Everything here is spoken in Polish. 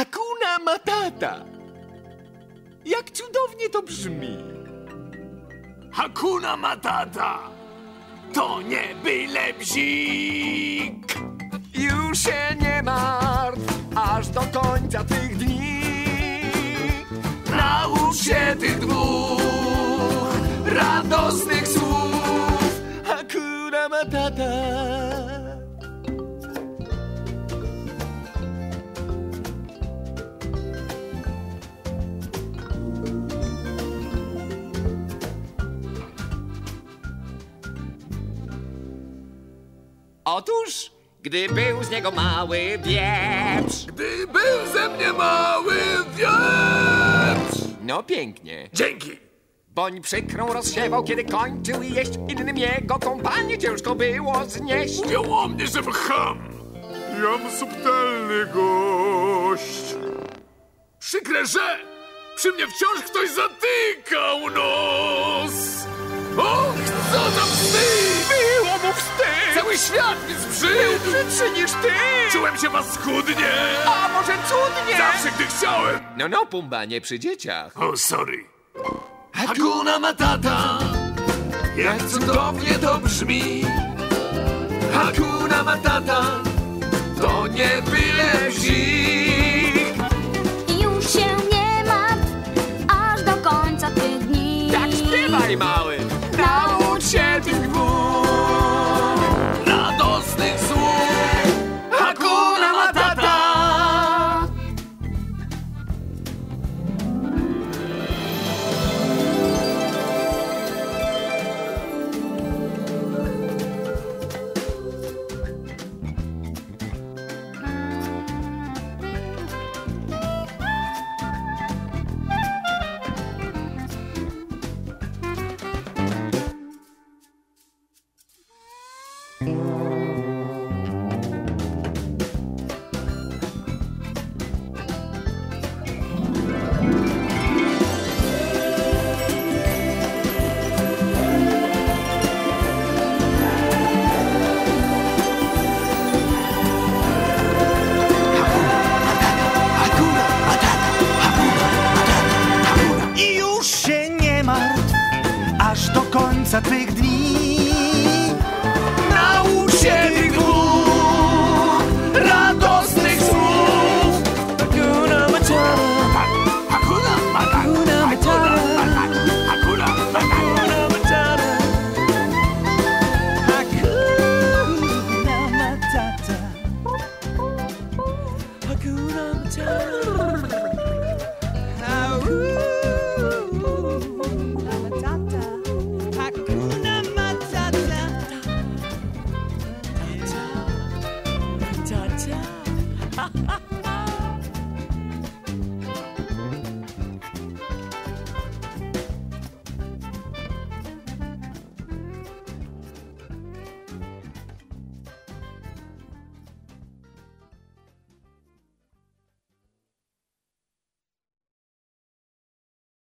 Hakuna Matata. Jak cudownie to brzmi. Hakuna Matata. To nie byle bzik. Już się nie martw, aż do końca tych dni. Naucz się tych dwóch radosnych słów. Hakuna Matata. Otóż, gdy był z niego mały wieprz. Gdy był ze mnie mały wieprz. No pięknie. Dzięki. Boń przykrą rozsiewał, kiedy kończył jeść. Innym jego kompanię ciężko było znieść. Mówią o mnie, że ham. Jam subtelny gość. Przykre, że przy mnie wciąż ktoś zatykał nos. Och, co za wstyd! Było mu wstyd! Cały świat mi Był zbrzydł! brzydszy niż ty! Czułem się paskudnie! A może cudnie? Zawsze, gdy chciałem! No, Pumba, nie przy dzieciach. O, sorry. Hakuna Matata, jak cudownie to brzmi. Hakuna Matata, to nie byle bzik. Już się nie martw, aż do końca tych dni. Tak śpiewaj, mały! Naucz się tych dwóch radosnych słów. Hakuna Matata. I już się nie martw, aż do końca tych dni. Naucz się tych dwóch radosnych słów. Hakuna Matata. Hakuna Matata. Hakuna Matata. Hakuna Matata. Hakuna Matata. Hakuna Matata. Hakuna Matata.